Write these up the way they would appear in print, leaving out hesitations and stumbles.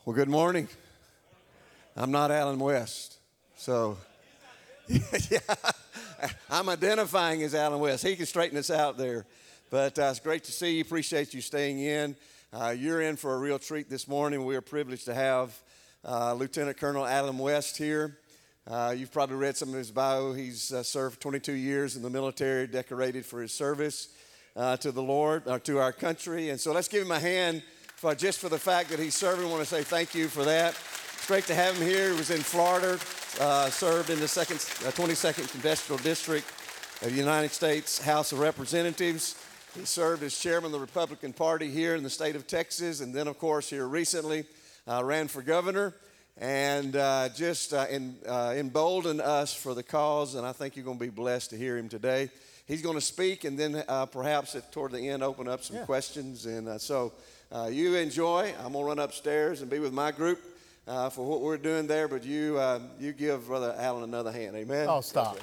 Well, good morning. I'm not Alan West, so yeah, I'm identifying as Alan West. He can straighten us out there, but it's great to see you. Appreciate you staying in. You're in for a real treat this morning. We are privileged to have Lieutenant Colonel Alan West here. You've probably read some of his bio. He's served 22 years in the military, decorated for his service to the Lord, to our country. And so let's give him a hand just for the fact that he's serving. I want to say thank you for that. It's great to have him here. He was in Florida, served in the 22nd Congressional District of the United States House of Representatives. He served as chairman of the Republican Party here in the state of Texas, and then, of course, here recently ran for governor, and just emboldened us for the cause, and I think you're going to be blessed to hear him today. He's going to speak, and then perhaps toward the end open up some questions, and so you enjoy. I'm going to run upstairs and be with my group for what we're doing there, but you give Brother Alan another hand. Amen? Oh, stop.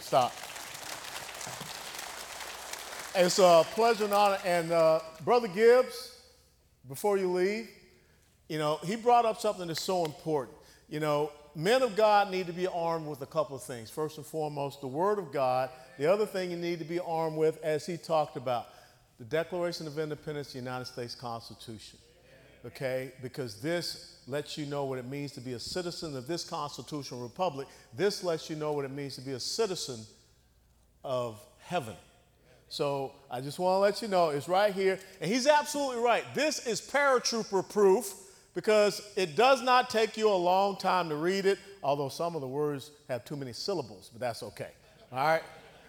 It's a pleasure and honor. And Brother Gibbs, before you leave, he brought up something that's so important. Men of God need to be armed with a couple of things. First and foremost, the Word of God. The other thing you need to be armed with, as he talked about, the Declaration of Independence, the United States Constitution. Okay? Because this lets you know what it means to be a citizen of this constitutional republic. This lets you know what it means to be a citizen of heaven. So I just want to let you know it's right here. And he's absolutely right. This is paratrooper proof because it does not take you a long time to read it, although some of the words have too many syllables, but that's okay. All right?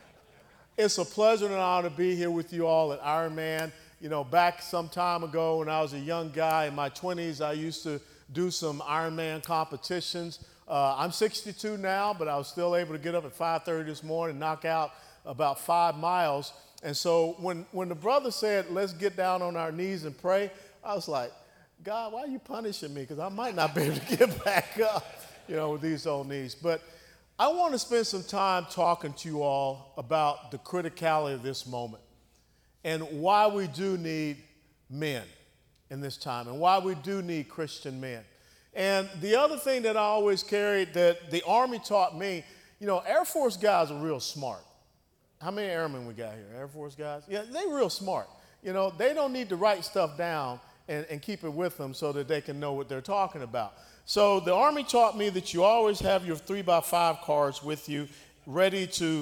It's a pleasure and an honor to be here with you all at Ironman. Back some time ago when I was a young guy in my 20s, I used to do some Ironman competitions. I'm 62 now, but I was still able to get up at 5:30 this morning and knock out about 5 miles. And so when the brother said, let's get down on our knees and pray, I was like, God, why are you punishing me? Because I might not be able to get back up, with these old knees. But I want to spend some time talking to you all about the criticality of this moment and why we do need men in this time and why we do need Christian men. And the other thing that I always carried that the Army taught me, Air Force guys are real smart. How many airmen we got here? Air Force guys? Yeah, they're real smart. They don't need to write stuff down and keep it with them so that they can know what they're talking about. So the Army taught me that you always have your 3x5 cards with you, ready to,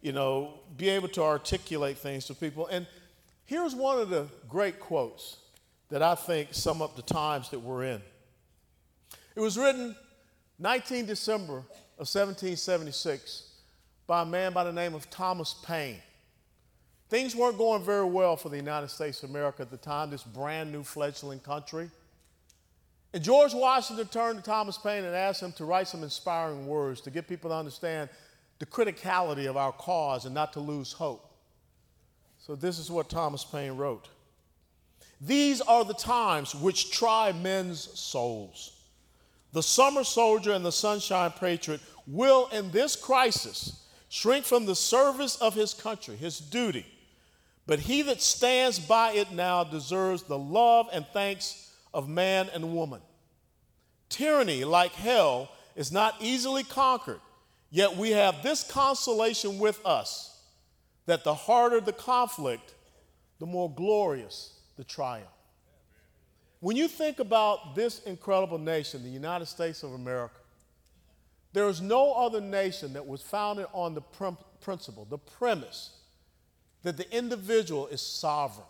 be able to articulate things to people. And here's one of the great quotes that I think sum up the times that we're in. It was written 19 December of 1776 by a man by the name of Thomas Paine. Things weren't going very well for the United States of America at the time, this brand new fledgling country. And George Washington turned to Thomas Paine and asked him to write some inspiring words to get people to understand the criticality of our cause and not to lose hope. So this is what Thomas Paine wrote. These are the times which try men's souls. The summer soldier and the sunshine patriot will, in this crisis, shrink from the service of his country, his duty. But he that stands by it now deserves the love and thanks of man and woman. Tyranny, like hell, is not easily conquered, yet we have this consolation with us, that the harder the conflict, the more glorious the triumph. When you think about this incredible nation, the United States of America, there is no other nation that was founded on the principle, the premise, that the individual is sovereign.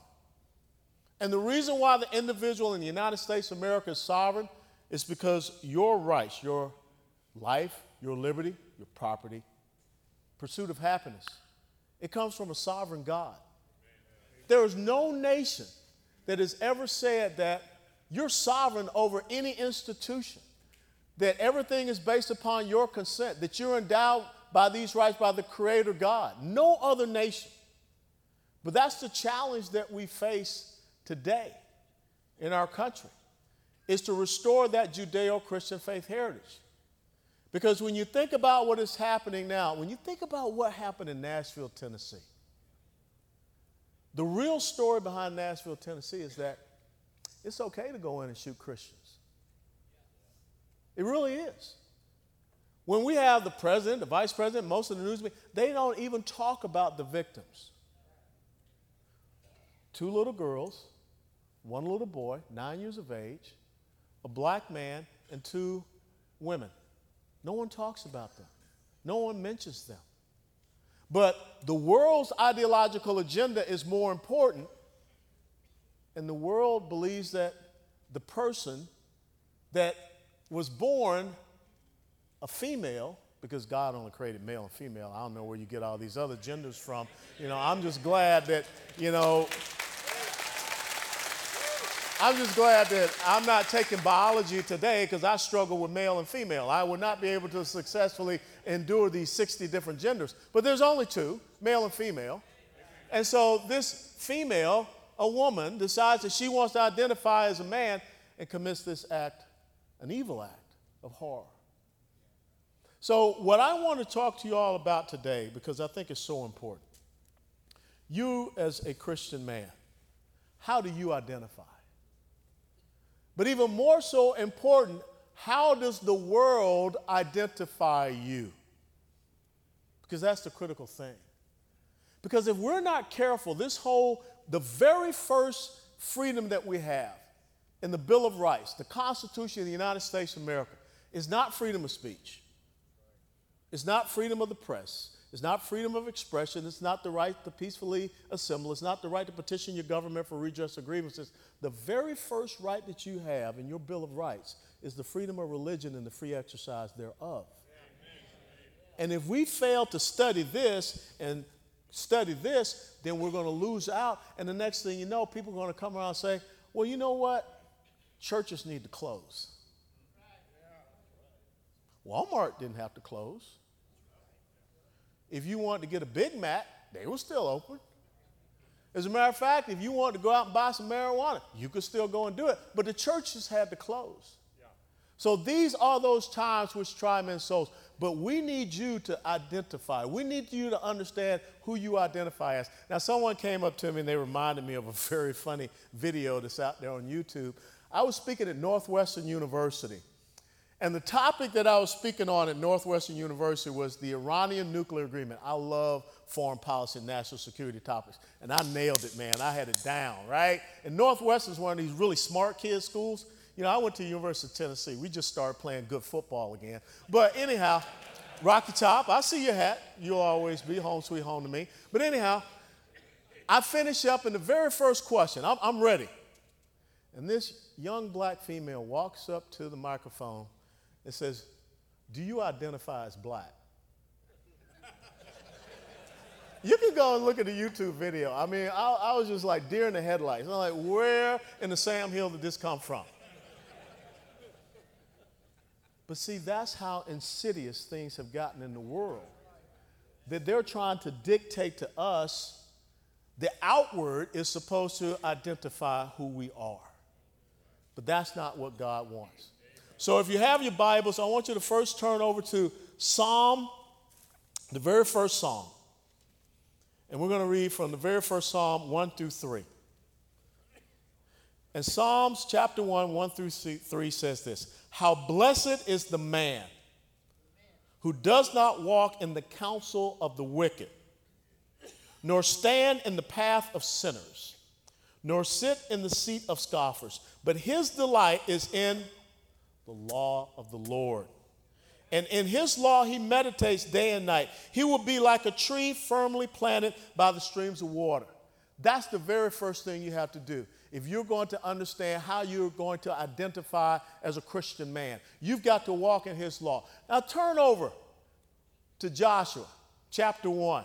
And the reason why the individual in the United States of America is sovereign is because your rights, your life, your liberty, your property, pursuit of happiness, it comes from a sovereign God. There is no nation that has ever said that you're sovereign over any institution, that everything is based upon your consent, that you're endowed by these rights by the Creator God. No other nation. But that's the challenge that we face today in our country, is to restore that Judeo-Christian faith heritage. Because when you think about what is happening now, when you think about what happened in Nashville, Tennessee, the real story behind Nashville, Tennessee is that it's okay to go in and shoot Christians. It really is. When we have the president, the vice president, most of the news, they don't even talk about the victims. 2 little girls, 1 little boy, 9 years of age, a black man, and 2 women. No one talks about them. No one mentions them. But the world's ideological agenda is more important, and the world believes that the person that was born a female, because God only created male and female. I don't know where you get all these other genders from. I'm just glad that, I'm just glad that I'm not taking biology today because I struggle with male and female. I would not be able to successfully endure these 60 different genders. But there's only 2, male and female. And so this female, a woman, decides that she wants to identify as a man and commits this act, an evil act of horror. So what I want to talk to you all about today, because I think it's so important, you as a Christian man, how do you identify? But even more so important, how does the world identify you? Because that's the critical thing. Because if we're not careful, the very first freedom that we have in the Bill of Rights, the Constitution of the United States of America, is not freedom of speech. It's not freedom of the press. It's not freedom of expression. It's not the right to peacefully assemble. It's not the right to petition your government for redress of grievances. The very first right that you have in your Bill of Rights is the freedom of religion and the free exercise thereof. And if we fail to study this, then we're going to lose out. And the next thing you know, people are going to come around and say, well, you know what? Churches need to close. Walmart didn't have to close. If you wanted to get a Big Mac, they were still open. As a matter of fact, if you wanted to go out and buy some marijuana, you could still go and do it. But the churches had to close. Yeah. So these are those times which try men's souls. But we need you to identify. We need you to understand who you identify as. Now, someone came up to me and they reminded me of a very funny video that's out there on YouTube. I was speaking at Northwestern University. And the topic that I was speaking on at Northwestern University was the Iranian nuclear agreement. I love foreign policy and national security topics. And I nailed it, man. I had it down, right? And Northwestern is one of these really smart kids schools. I went to the University of Tennessee. We just started playing good football again. But anyhow, Rocky Top, I see your hat. You'll always be home sweet home to me. But anyhow, I finish up in the very first question. I'm ready. And this young black female walks up to the microphone and says, do you identify as black? You can go and look at the YouTube video. I mean, I was just like deer in the headlights. I'm like, where in the Sam Hill did this come from? But see, that's how insidious things have gotten in the world. That they're trying to dictate to us, the outward is supposed to identify who we are. But that's not what God wants. So if you have your Bibles, I want you to first turn over to Psalm, the very first Psalm. And we're going to read from the very first Psalm 1 through 3. And Psalms chapter 1, 1 through 3 says this: how blessed is the man who does not walk in the counsel of the wicked, nor stand in the path of sinners, nor sit in the seat of scoffers, but his delight is in the law of the Lord. And in his law he meditates day and night. He will be like a tree firmly planted by the streams of water. That's the very first thing you have to do. If you're going to understand how you're going to identify as a Christian man, you've got to walk in his law. Now turn over to Joshua chapter 1.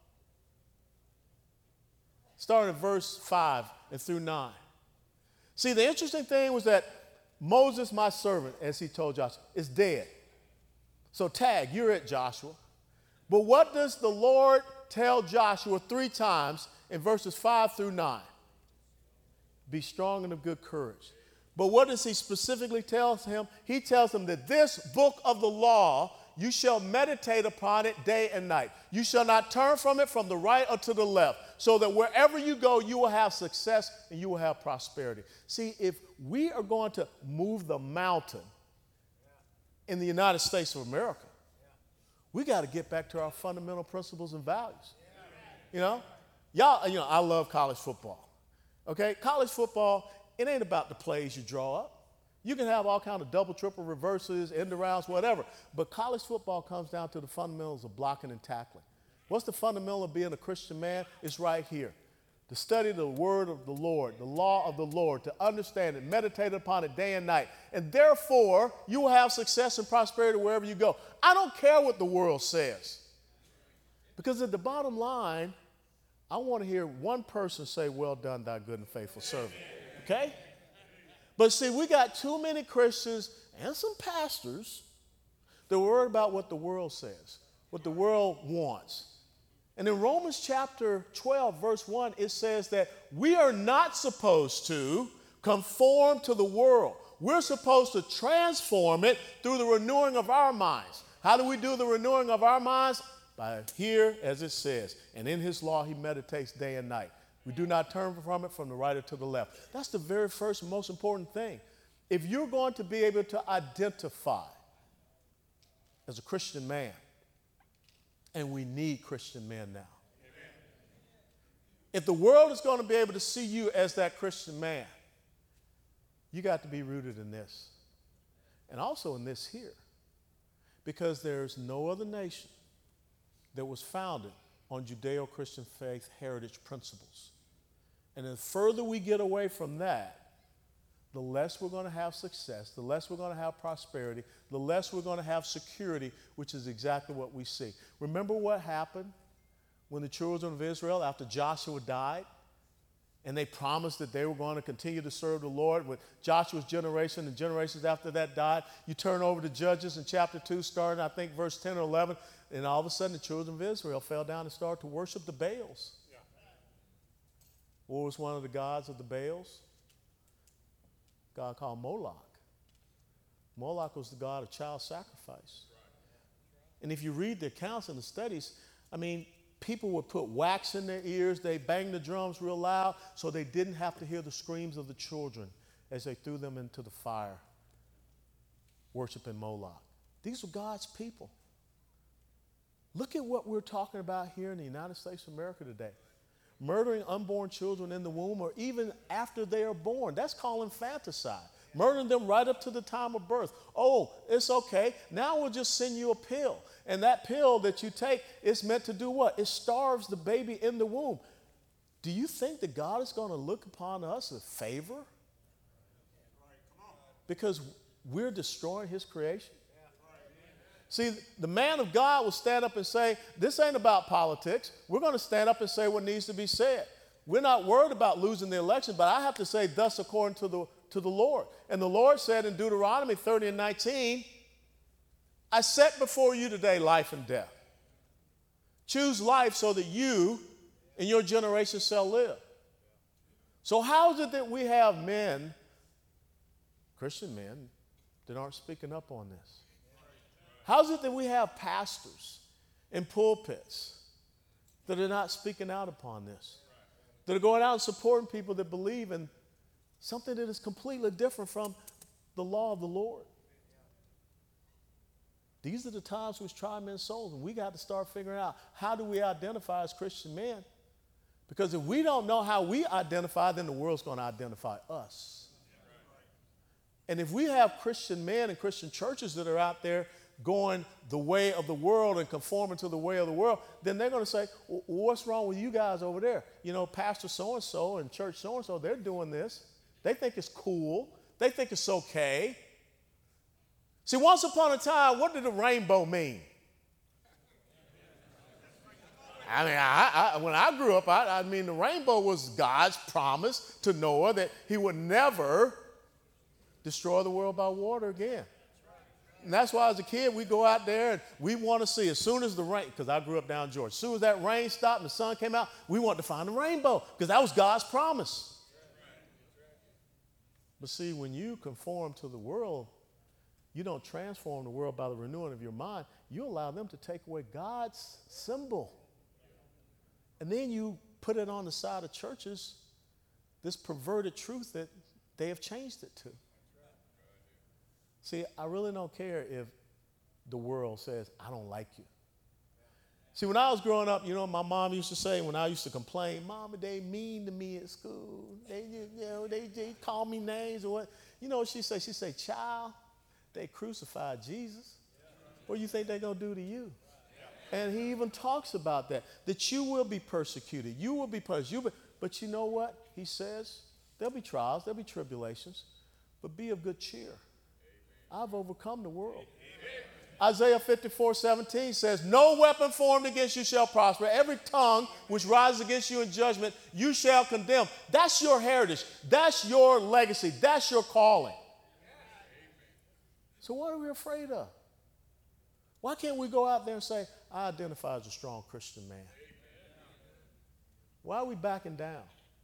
Starting at verse 5 and through 9. See, the interesting thing was that Moses, my servant, as he told Joshua, is dead. So tag, you're it, Joshua. But what does the Lord tell Joshua 3 times in verses 5 through 9? Be strong and of good courage. But what does he specifically tell him? He tells him that this book of the law, you shall meditate upon it day and night. You shall not turn from it from the right or to the left, so that wherever you go, you will have success and you will have prosperity. See, if we are going to move the mountain, in the United States of America, we got to get back to our fundamental principles and values. You know, I love college football. Okay, college football, it ain't about the plays you draw up. You can have all kind of double, triple reverses, end arounds, whatever. But college football comes down to the fundamentals of blocking and tackling. What's the fundamental of being a Christian man? It's right here. To study the word of the Lord, the law of the Lord, to understand it, meditate upon it day and night. And therefore, you will have success and prosperity wherever you go. I don't care what the world says. Because at the bottom line, I want to hear one person say, well done, thy good and faithful servant. Okay? But see, we got too many Christians and some pastors that are worried about what the world says, what the world wants. And in Romans chapter 12, verse 1, it says that we are not supposed to conform to the world. We're supposed to transform it through the renewing of our minds. How do we do the renewing of our minds? By here, as it says, and in his law he meditates day and night. We do not turn from it from the right or to the left. That's the very first and most important thing. If you're going to be able to identify as a Christian man, and we need Christian men now. Amen. If the world is going to be able to see you as that Christian man, you got to be rooted in this. And also in this here. Because there's no other nation that was founded on Judeo-Christian faith heritage principles. And the further we get away from that, the less we're going to have success, the less we're going to have prosperity, the less we're going to have security, which is exactly what we see. Remember what happened when the children of Israel, after Joshua died, and they promised that they were going to continue to serve the Lord with Joshua's generation and generations after that died. You turn over to Judges in chapter 2, starting, I think, verse 10 or 11, and all of a sudden the children of Israel fell down and started to worship the Baals. Yeah. What was one of the gods of the Baals? God called Moloch. Moloch was the god of child sacrifice. And if you read the accounts and the studies, I mean, people would put wax in their ears, they banged the drums real loud so they didn't have to hear the screams of the children as they threw them into the fire, worshiping Moloch. These were God's people. Look at what we're talking about here in the United States of America today. Murdering unborn children in the womb or even after they are born. That's called infanticide. Murdering them right up to the time of birth. Oh, it's okay. Now we'll just send you a pill. And that pill that you take is meant to do what? It starves the baby in the womb. Do you think that God is going to look upon us with favor? Because we're destroying his creation? See, the man of God will stand up and say, this ain't about politics. We're going to stand up and say what needs to be said. We're not worried about losing the election, but I have to say, thus according to the Lord. And the Lord said in Deuteronomy 30 and 19, I set before you today life and death. Choose life so that you and your generation shall live. So how is it that we have men, Christian men, that aren't speaking up on this? How is it that we have pastors in pulpits that are not speaking out upon this? That are going out and supporting people that believe in something that is completely different from the law of the Lord. These are the times which try men's souls, and we got to start figuring out how do we identify as Christian men? Because if we don't know how we identify, then the world's going to identify us. And if we have Christian men and Christian churches that are out there going the way of the world and conforming to the way of the world, then they're going to say, well, what's wrong with you guys over there? You know, Pastor so-and-so and church so-and-so, they're doing this. They think it's cool. They think it's okay. See, once upon a time, what did the rainbow mean? I mean, when I grew up, I mean, the rainbow was God's promise to Noah that he would never destroy the world by water again. And that's why as a kid, we go out there and we want to see as soon as the rain, because I grew up down Georgia, as soon as that rain stopped and the sun came out, we wanted to find the rainbow because that was God's promise. But see, when you conform to the world, you don't transform the world by the renewing of your mind. You allow them to take away God's symbol. And then you put it on the side of churches, this perverted truth that they have changed it to. See, I really don't care if the world says, I don't like you. See, when I was growing up, my mom used to say, when I used to complain, Mama, they mean to me at school. They call me names or what. You know what she say? She say, child, they crucified Jesus. What do you think they're going to do to you? And he even talks about that you will be persecuted. You will be persecuted. But you know what? He says, there'll be trials, there'll be tribulations, but be of good cheer. I've overcome the world. Isaiah 54:17 says, no weapon formed against you shall prosper. Every tongue which rises against you in judgment, you shall condemn. That's your heritage. That's your legacy. That's your calling. So what are we afraid of? Why can't we go out there and say, I identify as a strong Christian man? Why are we backing down?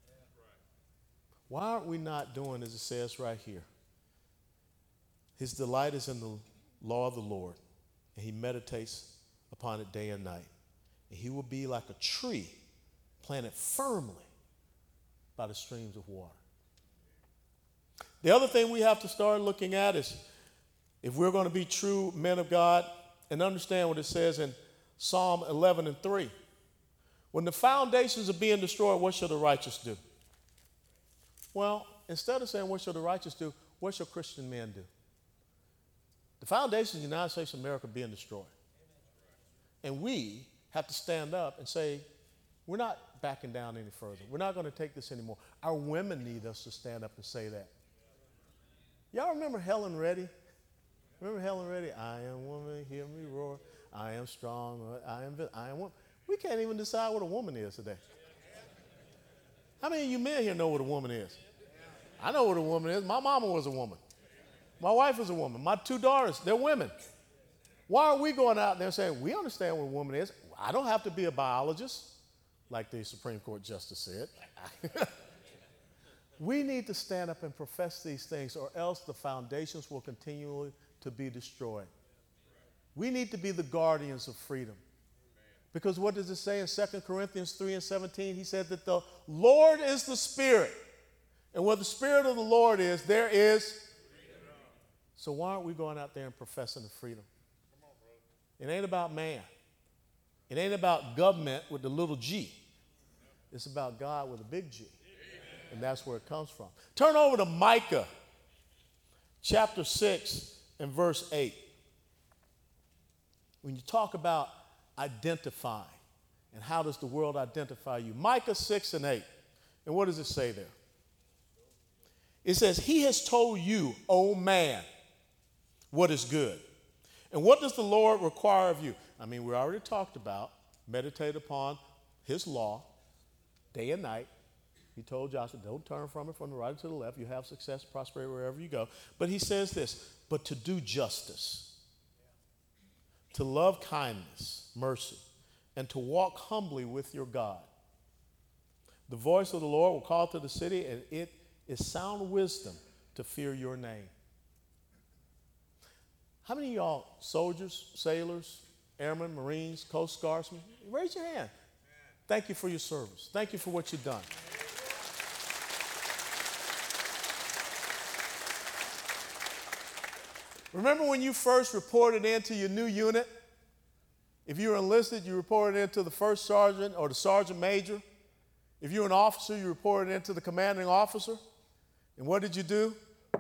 Why aren't we not doing as it says right here? His delight is in the law of the Lord, and he meditates upon it day and night. And he will be like a tree planted firmly by the streams of water. The other thing we have to start looking at is, if we're going to be true men of God, and understand what it says in Psalm 11:3. When the foundations are being destroyed, what shall the righteous do? Well, instead of saying what shall the righteous do, what shall Christian men do? The foundations of the United States of America are being destroyed. And we have to stand up and say, we're not backing down any further. We're not going to take this anymore. Our women need us to stand up and say that. Y'all remember Helen Reddy? Remember Helen Reddy? I am woman, hear me roar. I am strong, I am woman. We can't even decide what a woman is today. How many of you men here know what a woman is? I know what a woman is. My mama was a woman. My wife is a woman. My 2 daughters, they're women. Why are we going out there saying, we understand what a woman is? I don't have to be a biologist, like the Supreme Court justice said. We need to stand up and profess these things, or else the foundations will continually to be destroyed. We need to be the guardians of freedom. Because what does it say in 2 Corinthians 3:17? He said that the Lord is the Spirit. And where the Spirit of the Lord is, there is freedom. So why aren't we going out there and professing the freedom? It ain't about man. It ain't about government with the little g. It's about God with a big G. And that's where it comes from. Turn over to Micah chapter 6 and verse 8. When you talk about identifying and how does the world identify you, Micah 6 and 8. And what does it say there? It says, he has told you, O man, what is good. And what does the Lord require of you? I mean, we already talked about meditate upon his law day and night. He told Joshua, don't turn from it from the right to the left. You have success, prosperity wherever you go. But he says this, but to do justice, to love kindness, mercy, and to walk humbly with your God. The voice of the Lord will call to the city, and it is sound wisdom to fear your name. How many of y'all, soldiers, sailors, airmen, Marines, Coast Guardsmen? Raise your hand. Thank you for your service. Thank you for what you've done. Remember when you first reported into your new unit? If you were enlisted, you reported into the first sergeant or the sergeant major. If you were an officer, you reported into the commanding officer. And what did you do?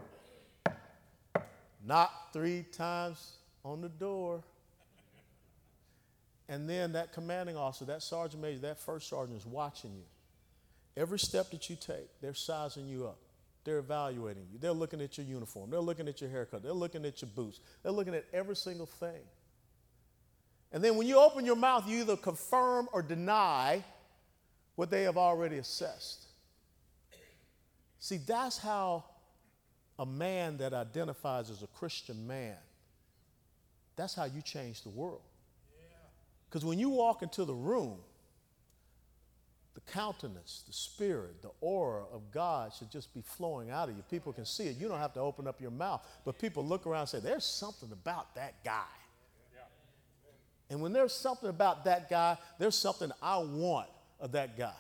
Knock 3 times on the door. And then that commanding officer, that sergeant major, that first sergeant is watching you. Every step that you take, they're sizing you up. They're evaluating you. They're looking at your uniform. They're looking at your haircut. They're looking at your boots. They're looking at every single thing. And then when you open your mouth, you either confirm or deny what they have already assessed. See, that's how a man that identifies as a Christian man, that's how you change the world. Because when you walk into the room, the countenance, the spirit, the aura of God should just be flowing out of you. People can see it. You don't have to open up your mouth. But people look around and say, there's something about that guy. And when there's something about that guy, there's something I want of that guy.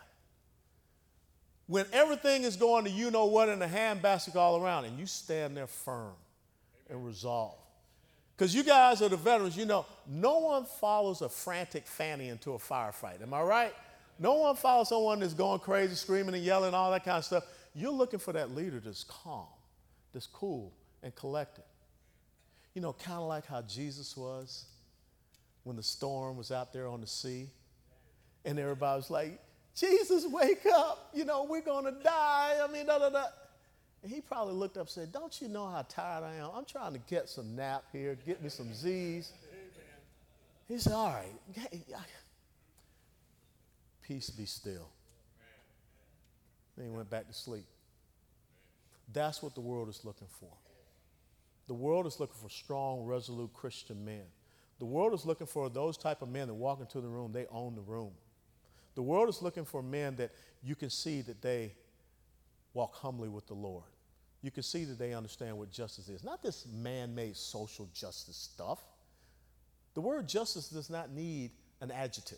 When everything is going to you know what in a handbasket all around, and you stand there firm and resolve. Because you guys are the veterans, you know, no one follows a frantic fanny into a firefight. Am I right? No one follows someone that's going crazy, screaming and yelling, all that kind of stuff. You're looking for that leader that's calm, that's cool and collected. You know, kind of like how Jesus was when the storm was out there on the sea. And everybody was like, Jesus, wake up. You know, we're going to die. I mean, da, da, da. And he probably looked up and said, don't you know how tired I am? I'm trying to get some nap here, get me some Z's. He said, all right, peace be still. Then he went back to sleep. That's what the world is looking for. The world is looking for strong, resolute Christian men. The world is looking for those type of men that walk into the room, they own the room. The world is looking for men that you can see that they walk humbly with the Lord. You can see that they understand what justice is. Not this man-made social justice stuff. The word justice does not need an adjective.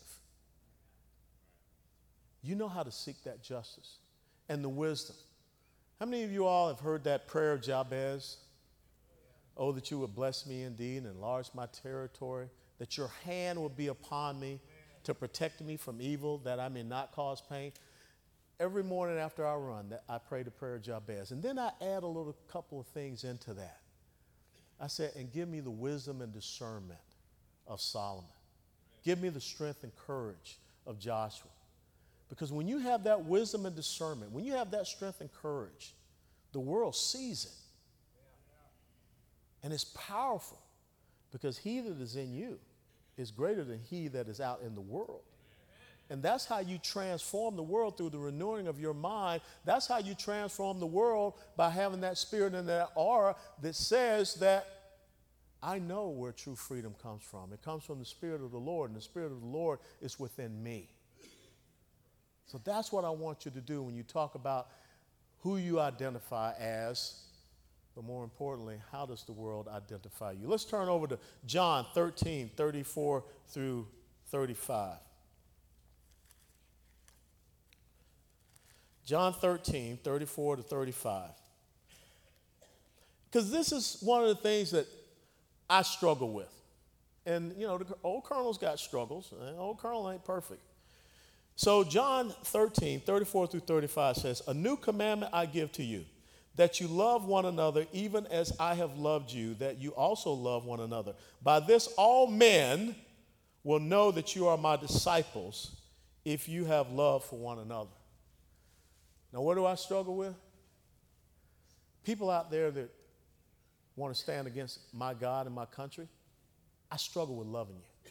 You know how to seek that justice and the wisdom. How many of you all have heard that prayer of Jabez? Oh, that you would bless me indeed and enlarge my territory, that your hand would be upon me to protect me from evil, that I may not cause pain. Every morning after I run, I pray the prayer of Jabez. And then I add a little couple of things into that. I said, and give me the wisdom and discernment of Solomon. Give me the strength and courage of Joshua. Because when you have that wisdom and discernment, when you have that strength and courage, the world sees it. And it's powerful because he that is in you is greater than he that is out in the world. And that's how you transform the world, through the renewing of your mind. That's how you transform the world, by having that spirit and that aura that says that I know where true freedom comes from. It comes from the Spirit of the Lord, and the Spirit of the Lord is within me. So that's what I want you to do when you talk about who you identify as, but more importantly, how does the world identify you? Let's turn over to John 13, 34 through 35. John 13, 34 to 35. Because this is one of the things that I struggle with. And, you know, the old colonel's got struggles. The old colonel ain't perfect. So John 13, 34 through 35 says, a new commandment I give to you, that you love one another even as I have loved you, that you also love one another. By this all men will know that you are my disciples, if you have love for one another. Now, what do I struggle with? People out there that want to stand against my God and my country, I struggle with loving you.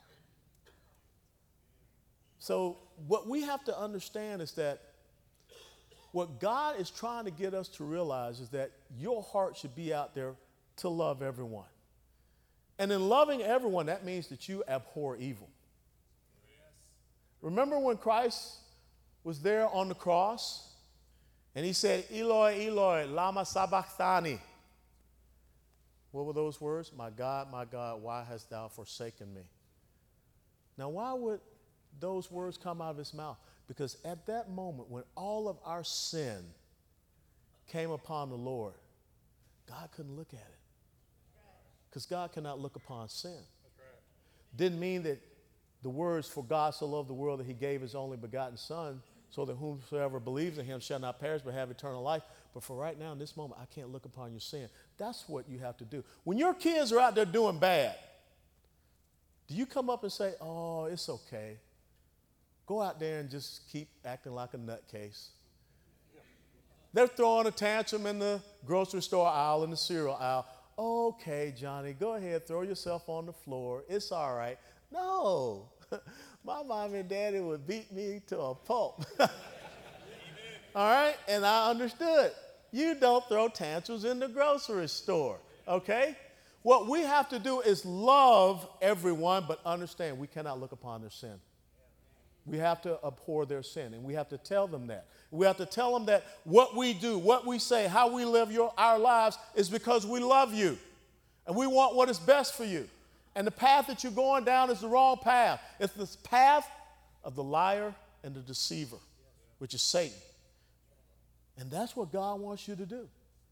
So what we have to understand is that what God is trying to get us to realize is that your heart should be out there to love everyone. And in loving everyone, that means that you abhor evil. Remember when Christ was there on the cross and he said, Eloi, Eloi, lama sabachthani. What were those words? My God, why hast thou forsaken me? Now, why would those words come out of his mouth? Because at that moment, when all of our sin came upon the Lord, God couldn't look at it. Because God cannot look upon sin. Didn't mean that the words, for God so loved the world that he gave his only begotten son, so that whomsoever believes in him shall not perish but have eternal life. But for right now, in this moment, I can't look upon your sin. That's what you have to do. When your kids are out there doing bad, do you come up and say, oh, it's okay? Go out there and just keep acting like a nutcase. They're throwing a tantrum in the grocery store aisle, in the cereal aisle. Okay, Johnny, go ahead, throw yourself on the floor. It's all right. No, my mom and daddy would beat me to a pulp. All right, and I understood. You don't throw tantrums in the grocery store, okay? What we have to do is love everyone, but understand we cannot look upon their sin. We have to abhor their sin, and we have to tell them that. We have to tell them that what we do, what we say, how we live our lives is because we love you, and we want what is best for you. And the path that you're going down is the wrong path. It's the path of the liar and the deceiver, which is Satan. And that's what God wants you to do.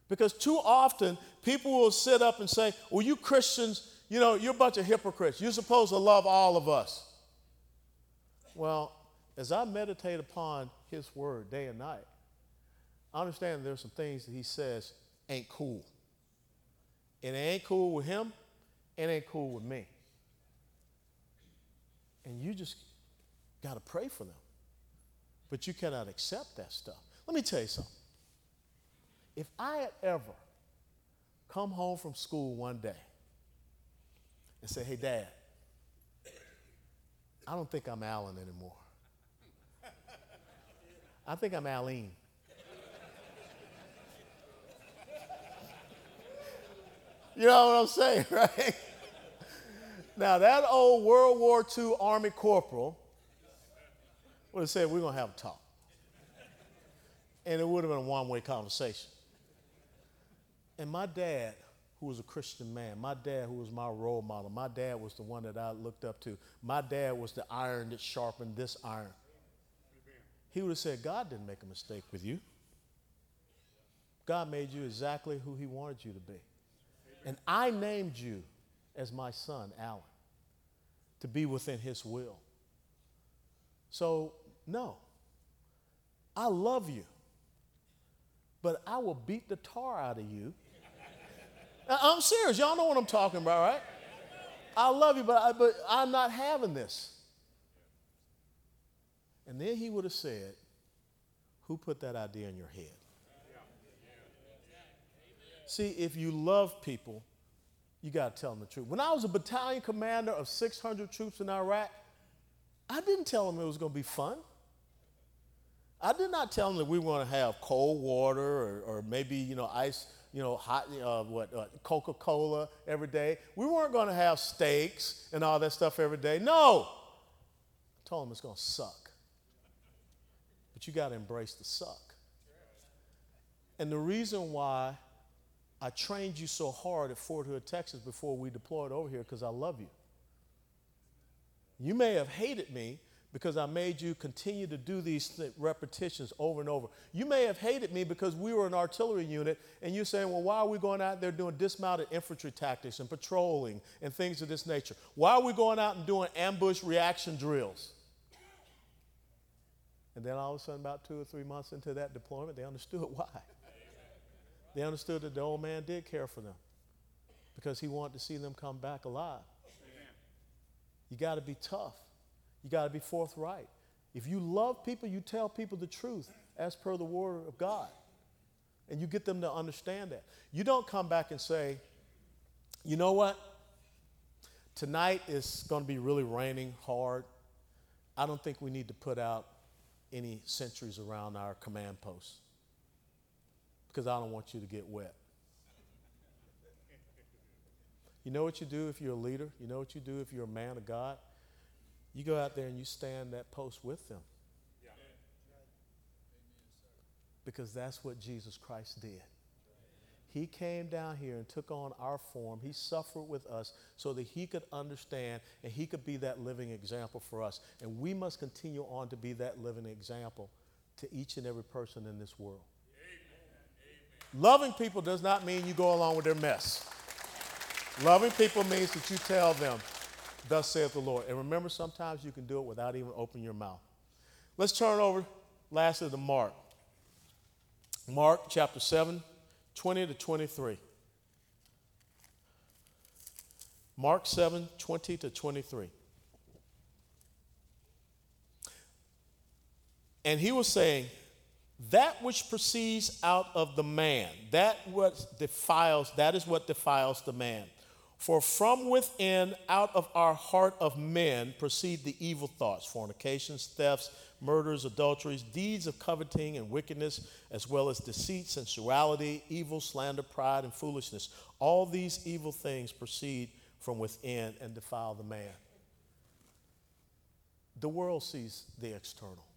Because too often, people will sit up and say, well, you Christians, you're a bunch of hypocrites. You're supposed to love all of us. Well, as I meditate upon his word day and night, I understand there's some things that he says ain't cool. And it ain't cool with him, it ain't cool with me. And you just got to pray for them. But you cannot accept that stuff. Let me tell you something. If I had ever come home from school one day and say, hey, Dad, I don't think I'm Alan anymore. I think I'm Aline. You know what I'm saying, right? Now, that old World War II Army corporal would have said, we're going to have a talk. And it would have been a one-way conversation. And my dad, who was a Christian man, my dad, who was my role model, my dad was the one that I looked up to. My dad was the iron that sharpened this iron. He would have said, God didn't make a mistake with you. God made you exactly who he wanted you to be. And I named you as my son, Alan, to be within his will. So, no, I love you, but I will beat the tar out of you. Now, I'm serious. Y'all know what I'm talking about, right? I love you, but I'm not having this. And then he would have said, who put that idea in your head? See, if you love people, you got to tell them the truth. When I was a battalion commander of 600 troops in Iraq, I didn't tell them it was going to be fun. I did not tell them that we were going to have cold water or maybe, ice, hot, Coca-Cola every day. We weren't going to have steaks and all that stuff every day. No. I told them it's going to suck. But you got to embrace the suck. And the reason why I trained you so hard at Fort Hood, Texas before we deployed over here because I love you. You may have hated me because I made you continue to do these repetitions over and over. You may have hated me because we were an artillery unit and you're saying, well, why are we going out there doing dismounted infantry tactics and patrolling and things of this nature? Why are we going out and doing ambush reaction drills? And then all of a sudden, about 2 or 3 months into that deployment, they understood why. They understood that the old man did care for them because he wanted to see them come back alive. Amen. You got to be tough. You got to be forthright. If you love people, you tell people the truth as per the word of God. And you get them to understand that. You don't come back and say, you know what? Tonight is going to be really raining hard. I don't think we need to put out any sentries around our command posts because I don't want you to get wet. You know what you do if you're a leader? You know what you do if you're a man of God? You go out there and you stand that post with them. Yeah. Because that's what Jesus Christ did. He came down here and took on our form. He suffered with us so that he could understand and he could be that living example for us. And we must continue on to be that living example to each and every person in this world. Amen. Loving people does not mean you go along with their mess. Loving people means that you tell them, thus saith the Lord. And remember, sometimes you can do it without even opening your mouth. Let's turn over lastly to Mark. Mark chapter 7. 20 to 23. Mark 7, 20 to 23. And he was saying, that which proceeds out of the man, that is what defiles the man. For from within, out of our heart of men, proceed the evil thoughts, fornications, thefts, murders, adulteries, deeds of coveting and wickedness, as well as deceit, sensuality, evil, slander, pride, and foolishness. All these evil things proceed from within and defile the man. The world sees the external.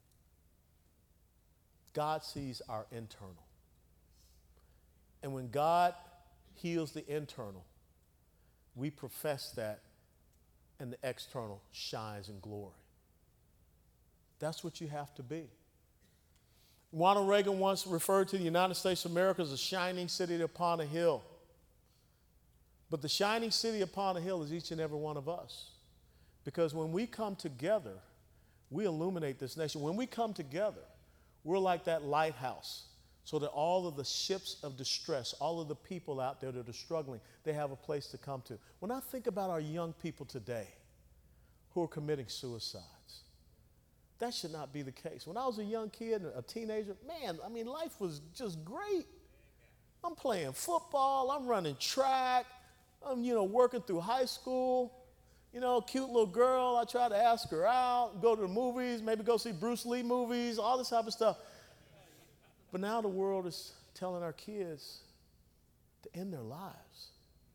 God sees our internal. And when God heals the internal, we profess that, and the external shines in glory. That's what you have to be. Ronald Reagan once referred to the United States of America as a shining city upon a hill. But the shining city upon a hill is each and every one of us. Because when we come together, we illuminate this nation. When we come together, we're like that lighthouse, so that all of the ships of distress, all of the people out there that are struggling, they have a place to come to. When I think about our young people today who are committing suicides, that should not be the case. When I was a young kid, a teenager, man, I mean, life was just great. I'm playing football, I'm running track, I'm, working through high school. Cute little girl, I try to ask her out, go to the movies, maybe go see Bruce Lee movies, all this type of stuff. But now the world is telling our kids to end their lives.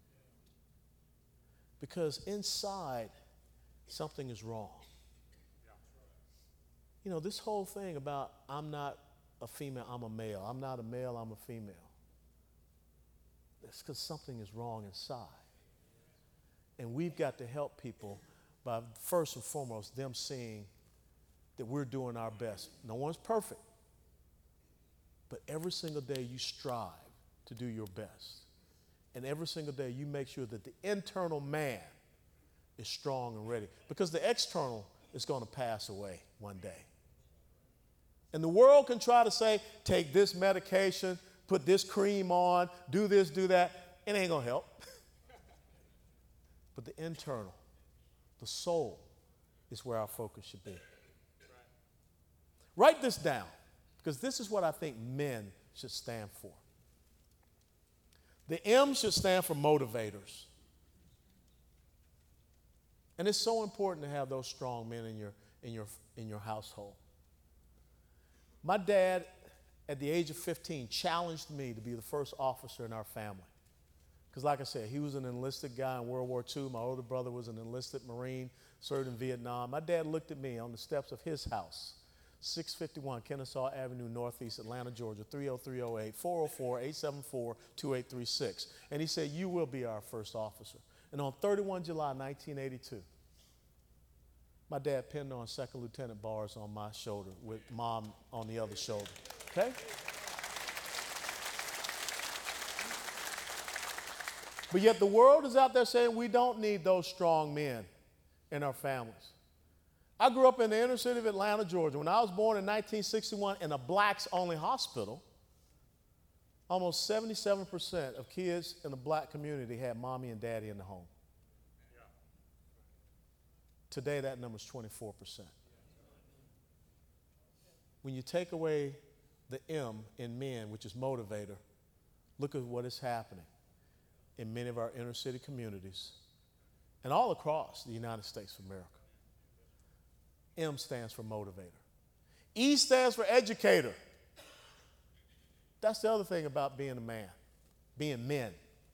Because inside, something is wrong. This whole thing about I'm not a female, I'm a male. I'm not a male, I'm a female. It's because something is wrong inside. And we've got to help people by, first and foremost, them seeing that we're doing our best. No one's perfect. But every single day you strive to do your best. And every single day you make sure that the internal man is strong and ready. Because the external is going to pass away one day. And the world can try to say, take this medication, put this cream on, do this, do that. It ain't going to help. But the internal, the soul, is where our focus should be. Write this down, because this is what I think men should stand for. The M should stand for motivators. And it's so important to have those strong men in your household. My dad, at the age of 15, challenged me to be the first officer in our family. Because like I said, he was an enlisted guy in World War II. My older brother was an enlisted Marine, served in Vietnam. My dad looked at me on the steps of his house, 651 Kennesaw Avenue, Northeast Atlanta, Georgia, 30308, 404-874-2836. And he said, you will be our first officer. And on 31 July 1982, my dad pinned on second lieutenant bars on my shoulder with mom on the other shoulder, okay? But yet the world is out there saying we don't need those strong men in our families. I grew up in the inner city of Atlanta, Georgia. When I was born in 1961 in a blacks-only hospital, almost 77% of kids in the black community had mommy and daddy in the home. Today, that number is 24%. When you take away the M in men, which is motivator, look at what is happening in many of our inner city communities and all across the United States of America. M stands for motivator. E stands for educator. That's the other thing about being a man, being men.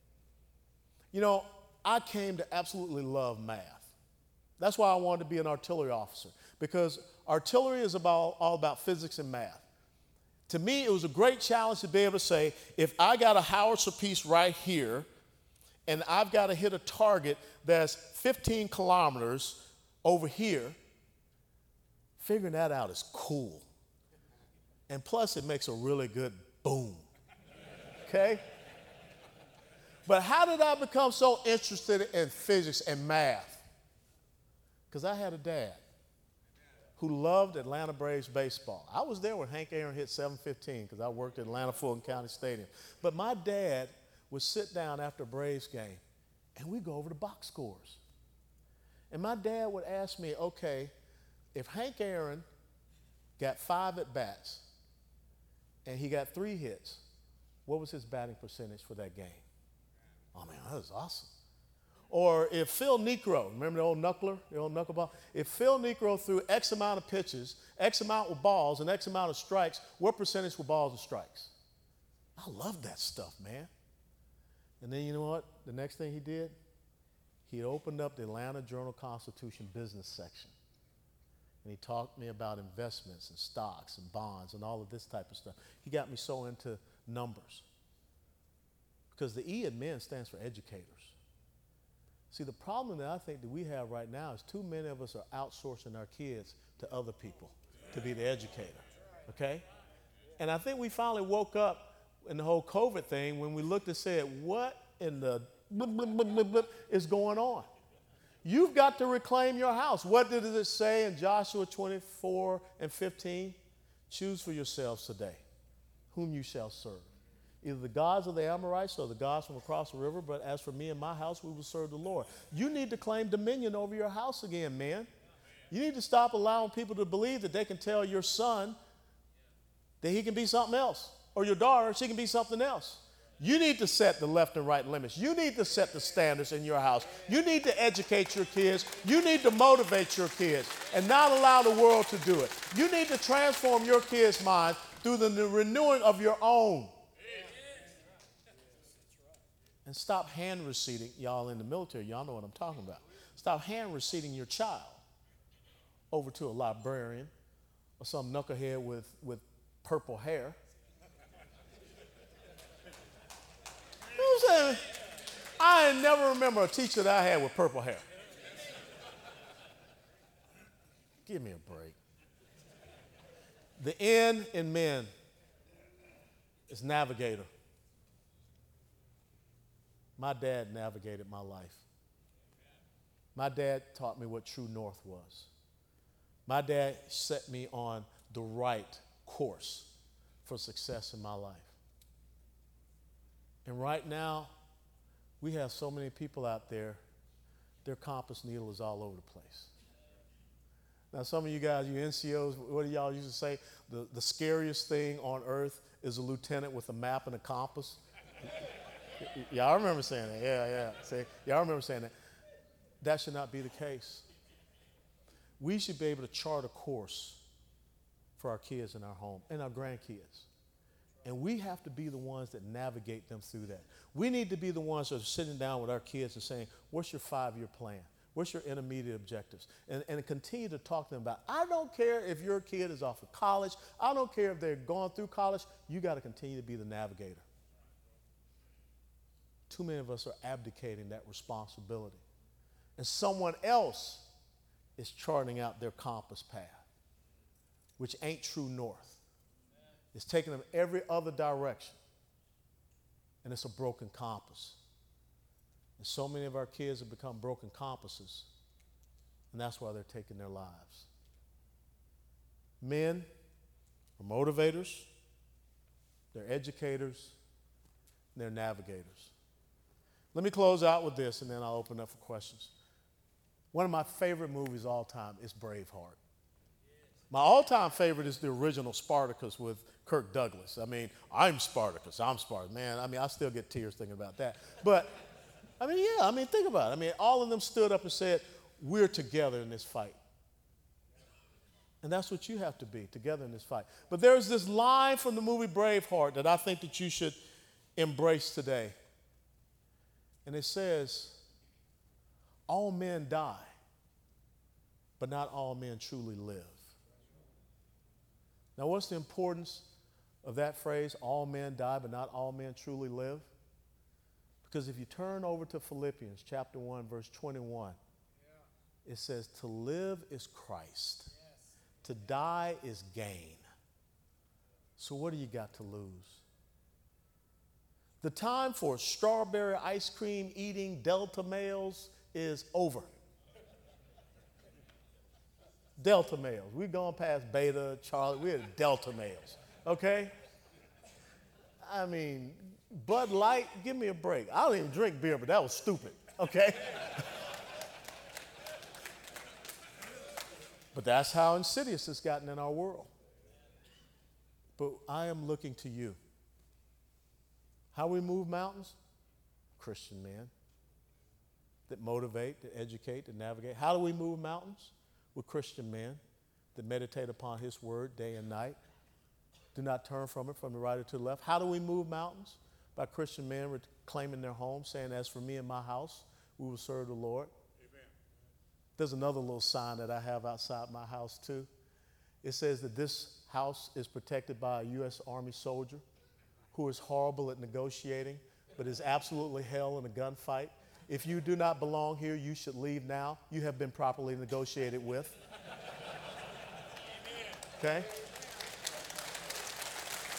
I came to absolutely love math. That's why I wanted to be an artillery officer, because artillery is all about physics and math. To me, it was a great challenge to be able to say, if I got a howitzer piece right here, and I've got to hit a target that's 15 kilometers over here, figuring that out is cool. And plus, it makes a really good boom. Okay? But how did I become so interested in physics and math? Because I had a dad who loved Atlanta Braves baseball. I was there when Hank Aaron hit 715 because I worked at Atlanta Fulton County Stadium. But my dad would sit down after a Braves game, and we'd go over the box scores. And my dad would ask me, okay, if Hank Aaron got 5 at-bats and he got 3 hits, what was his batting percentage for that game? Oh, man, that was awesome. Or if Phil Niekro, remember the old knuckleball? If Phil Niekro threw X amount of pitches, X amount with balls, and X amount of strikes, what percentage were balls and strikes? I love that stuff, man. And then you know what? The next thing he did? He opened up the Atlanta Journal-Constitution business section. And he talked to me about investments and stocks and bonds and all of this type of stuff. He got me so into numbers. Because the E in men stands for educators. See, the problem that I think that we have right now is too many of us are outsourcing our kids to other people to be the educator, okay? And I think we finally woke up in the whole COVID thing when we looked and said, what in the is going on? You've got to reclaim your house. What did it say in Joshua 24:15? Choose for yourselves today whom you shall serve. Either the gods of the Amorites or the gods from across the river, but as for me and my house, we will serve the Lord. You need to claim dominion over your house again, man. You need to stop allowing people to believe that they can tell your son that he can be something else, or your daughter, she can be something else. You need to set the left and right limits. You need to set the standards in your house. You need to educate your kids. You need to motivate your kids and not allow the world to do it. You need to transform your kids' minds through the renewing of your own. And stop hand receiving, y'all in the military, y'all know what I'm talking about. Stop hand receiving your child over to a librarian or some knucklehead with purple hair. You know what I'm saying? I never remember a teacher that I had with purple hair. Give me a break. The N in men is navigator. My dad navigated my life. My dad taught me what true north was. My dad set me on the right course for success in my life. And right now, we have so many people out there, their compass needle is all over the place. Now, some of you guys, you NCOs, what do y'all used to say? The scariest thing on earth is a lieutenant with a map and a compass. Y'all remember saying that? Yeah. See, y'all remember saying that. That should not be the case. We should be able to chart a course for our kids in our home and our grandkids. And we have to be the ones that navigate them through that. We need to be the ones that are sitting down with our kids and saying, what's your 5-year plan? What's your intermediate objectives? And continue to talk to them about, I don't care if your kid is off of college. I don't care if they're going through college. You got to continue to be the navigator. Too many of us are abdicating that responsibility. And someone else is charting out their compass path, which ain't true north. It's taking them every other direction. And it's a broken compass. And so many of our kids have become broken compasses. And that's why they're taking their lives. Men are motivators, they're educators, and they're navigators. Let me close out with this, and then I'll open up for questions. One of my favorite movies of all time is Braveheart. My all-time favorite is the original Spartacus with Kirk Douglas. I mean, I'm Spartacus. Man, I still get tears thinking about that. But, think about it. All of them stood up and said, we're together in this fight. And that's what you have to be, together in this fight. But there's this line from the movie Braveheart that I think that you should embrace today. And it says, all men die, but not all men truly live. Now, what's the importance of that phrase, all men die, but not all men truly live? Because if you turn over to Philippians chapter 1, verse 21, it says, to live is Christ. To die is gain. So what do you got to lose? The time for strawberry ice cream eating Delta males is over. Delta males. We've gone past Beta, Charlie. We're Delta males, okay? Bud Light, give me a break. I don't even drink beer, but that was stupid, okay? But that's how insidious it's gotten in our world. But I am looking to you. How we move mountains? Christian men that motivate, that educate, that navigate. How do we move mountains? With Christian men that meditate upon his word day and night. Do not turn from it from the right or to the left. How do we move mountains? By Christian men reclaiming their home, saying, as for me and my house, we will serve the Lord. Amen. There's another little sign that I have outside my house too. It says that this house is protected by a U.S. Army soldier who is horrible at negotiating, but is absolutely hell in a gunfight. If you do not belong here, you should leave now. You have been properly negotiated with. Okay?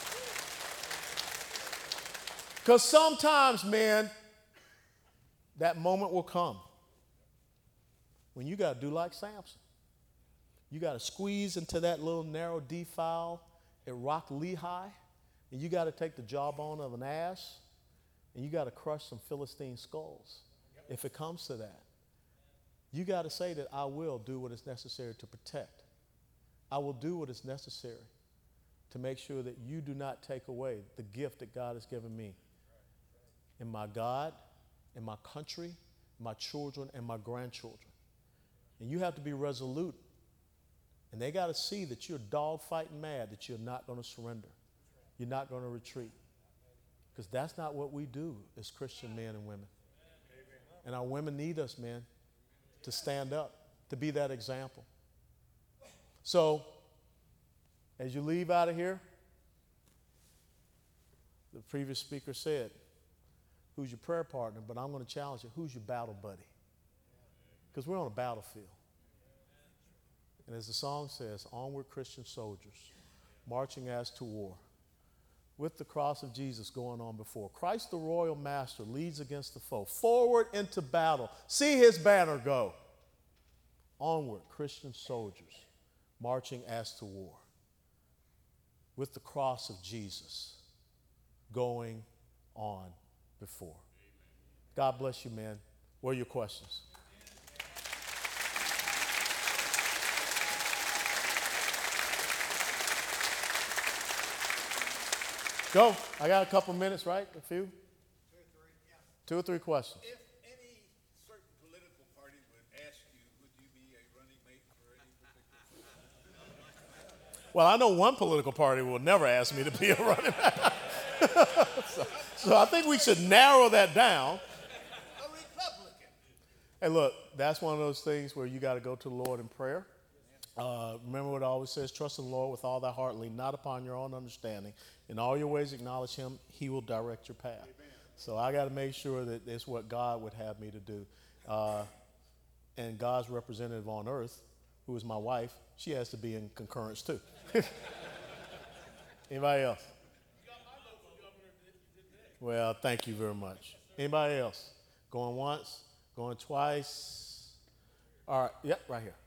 Because sometimes, man, that moment will come when you got to do like Samson. You got to squeeze into that little narrow defile at Rock Lehi, and you got to take the jawbone of an ass, and you got to crush some Philistine skulls. If it comes to that, you got to say that I will do what is necessary to protect. I will do what is necessary to make sure that you do not take away the gift that God has given me in my God, in my country, my children, and my grandchildren. And you have to be resolute. And they got to see that you're dog-fighting mad, that you're not going to surrender. You're not going to retreat. Because that's not what we do as Christian men and women. And our women need us, man, to stand up, to be that example. So, as you leave out of here, the previous speaker said, who's your prayer partner? But I'm going to challenge you, who's your battle buddy? Because we're on a battlefield. And as the song says, onward Christian soldiers, marching as to war, with the cross of Jesus going on before. Christ the royal master leads against the foe, forward into battle. See his banner go. Onward Christian soldiers, marching as to war, with the cross of Jesus going on before. God bless you, man. What are your questions? Go. I got a couple minutes, right? A few? 2 or 3, yeah. 2 or 3 questions. If any certain political party would ask you, would you be a running mate for any particular? Well, I know one political party will never ask me to be a running mate. so I think we should narrow that down. A Republican. Hey, look, that's one of those things where you got to go to the Lord in prayer. Remember what it always says, trust in the Lord with all thy heart, lean not upon your own understanding. In all your ways acknowledge him, he will direct your path. Amen. So I got to make sure that it's what God would have me to do. And God's representative on earth, who is my wife, she has to be in concurrence too. Anybody else? Well, thank you very much. Anybody else? Going once? Going twice? All right, yep, right here.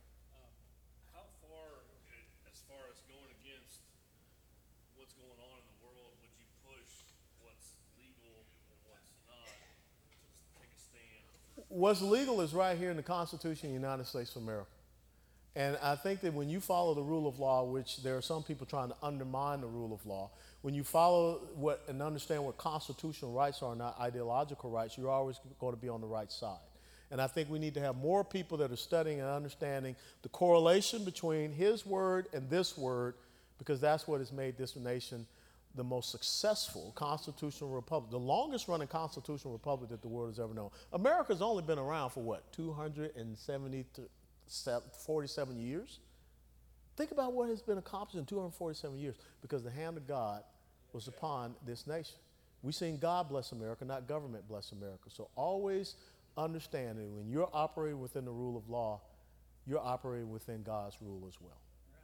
What's legal is right here in the Constitution of the United States of America. And I think that when you follow the rule of law, which there are some people trying to undermine the rule of law, when you follow and understand what constitutional rights are, not ideological rights, you're always going to be on the right side. And I think we need to have more people that are studying and understanding the correlation between his word and this word, because that's what has made this nation the most successful constitutional republic, the longest running constitutional republic that the world has ever known. America's only been around for what, 247 years? Think about what has been accomplished in 247 years, because the hand of God was upon this nation. We've seen God bless America, not government bless America. So always understand that when you're operating within the rule of law, you're operating within God's rule as well.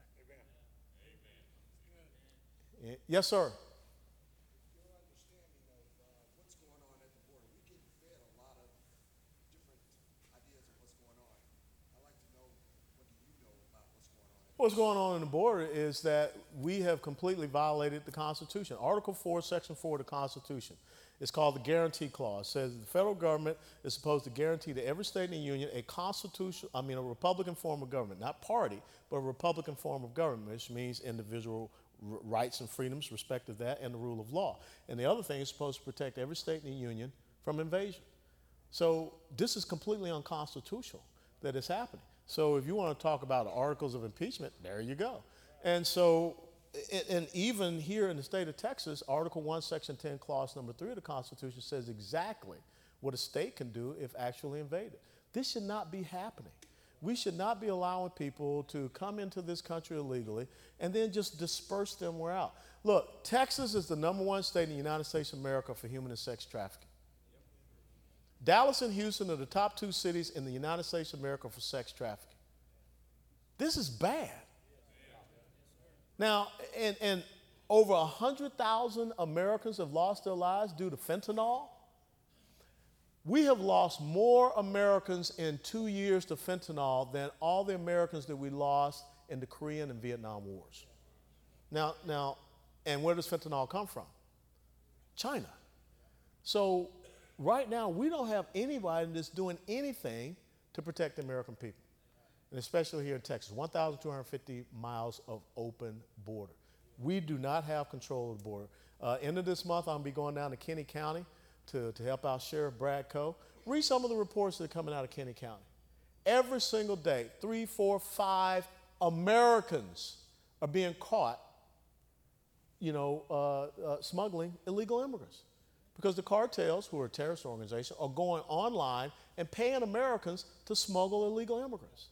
Yes, sir. Your understanding of what's going on at the border. We get fed a lot of different ideas of what's going on. I'd like to know, what do you know about what's going on? What's going on in the border is that we have completely violated the Constitution. Article 4, Section 4 of the Constitution. It's called the Guarantee Clause. It says the federal government is supposed to guarantee to every state in the union a Republican form of government, not party, but a Republican form of government, which means individual rights and freedoms, respect of that, and the rule of law. And the other thing is supposed to protect every state in the union from invasion. So this is completely unconstitutional that it's happening. So if you want to talk about articles of impeachment, there you go. And so, and even here in the state of Texas, Article 1, Section 10, Clause number 3 of the Constitution says exactly what a state can do if actually invaded. This should not be happening. We should not be allowing people to come into this country illegally and then just disperse them where out. Look, Texas is the #1 state in the United States of America for human and sex trafficking. Dallas and Houston are the top 2 cities in the United States of America for sex trafficking. This is bad. Now, and over 100,000 Americans have lost their lives due to fentanyl. We have lost more Americans in 2 years to fentanyl than all the Americans that we lost in the Korean and Vietnam wars. Now, and where does fentanyl come from? China. So right now, we don't have anybody that's doing anything to protect the American people, and especially here in Texas, 1,250 miles of open border. We do not have control of the border. End of this month, I'll be going down to Kenny County to help out Sheriff Brad Coe. Read some of the reports that are coming out of Kenny County. Every single day, 3, 4, 5 Americans are being caught, smuggling illegal immigrants. Because the cartels, who are a terrorist organization, are going online and paying Americans to smuggle illegal immigrants.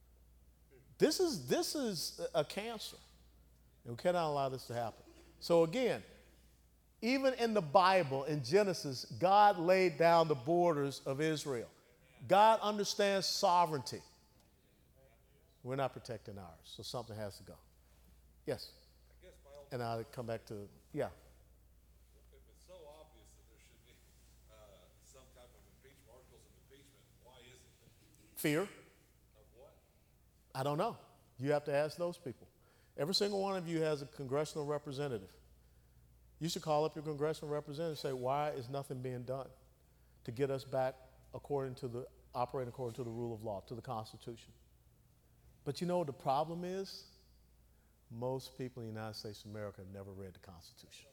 This is a cancer, and we cannot allow this to happen. So again, even in the Bible, in Genesis, God laid down the borders of Israel. God understands sovereignty. We're not protecting ours, so something has to go. Yes? And I'll come back to, yeah. If it's so obvious that there should be some type of impeachment, articles of impeachment, why isn't it? Fear? Of what? I don't know. You have to ask those people. Every single one of you has a congressional representative. You should call up your congressional representative and say, why is nothing being done to get us back operating according to the rule of law, to the Constitution? But you know what the problem is? Most people in the United States of America have never read the Constitution.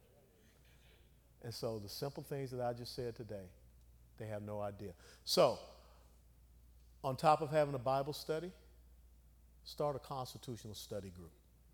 And so the simple things that I just said today, they have no idea. So, on top of having a Bible study, start a constitutional study group.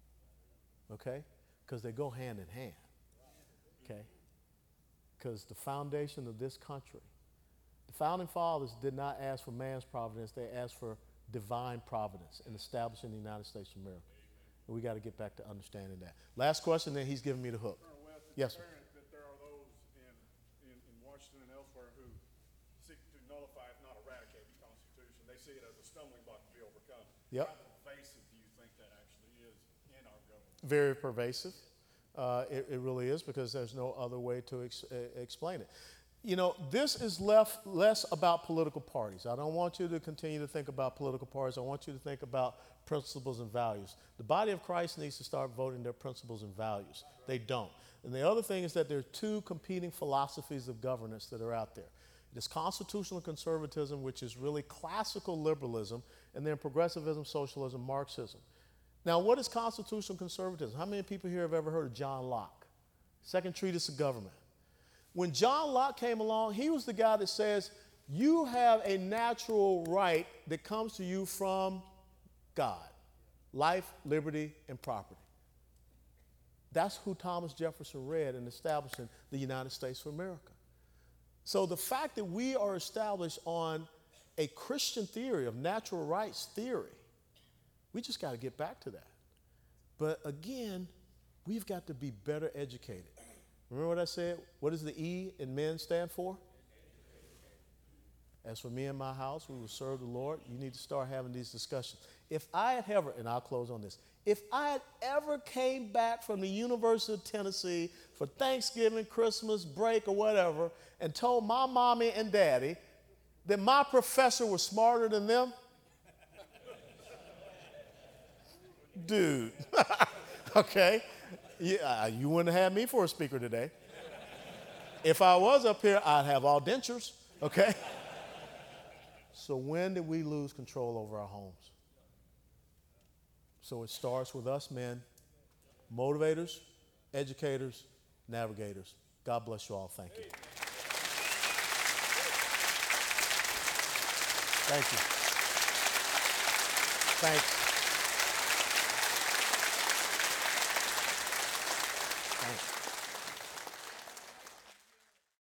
Okay? Because they go hand in hand. Okay? Because the foundation of this country, the founding fathers did not ask for man's providence, they asked for divine providence in establishing the United States of America. And we got to get back to understanding that. Last question, then he's giving me the hook. Colonel West, it's Yes, sir. apparent that there are those in Washington and elsewhere who seek to nullify, if not eradicate, the Constitution. They see it as a stumbling block to be overcome. Yep. How pervasive do you think that actually is in our government? Very pervasive. It really is, because there's no other way to explain it. You know, this is less about political parties. I don't want you to continue to think about political parties. I want you to think about principles and values. The body of Christ needs to start voting their principles and values. They don't. And the other thing is that there are two competing philosophies of governance that are out there. There's constitutional conservatism, which is really classical liberalism, and then progressivism, socialism, Marxism. Now, what is constitutional conservatism? How many people here have ever heard of John Locke? Second Treatise of Government. When John Locke came along, he was the guy that says, you have a natural right that comes to you from God. Life, liberty, and property. That's who Thomas Jefferson read in establishing the United States of America. So the fact that we are established on a Christian theory of natural rights theory, we just got to get back to that. But again, we've got to be better educated. Remember what I said? What does the E in men stand for? As for me and my house, we will serve the Lord. You need to start having these discussions. If I had ever, and I'll close on this, if I had ever came back from the University of Tennessee for Thanksgiving, Christmas break, or whatever, and told my mommy and daddy that my professor was smarter than them, dude, okay, you wouldn't have me for a speaker today. If I was up here, I'd have all dentures, okay? So when did we lose control over our homes? So it starts with us men, motivators, educators, navigators. God bless you all. Thank you. Thank you. Thanks.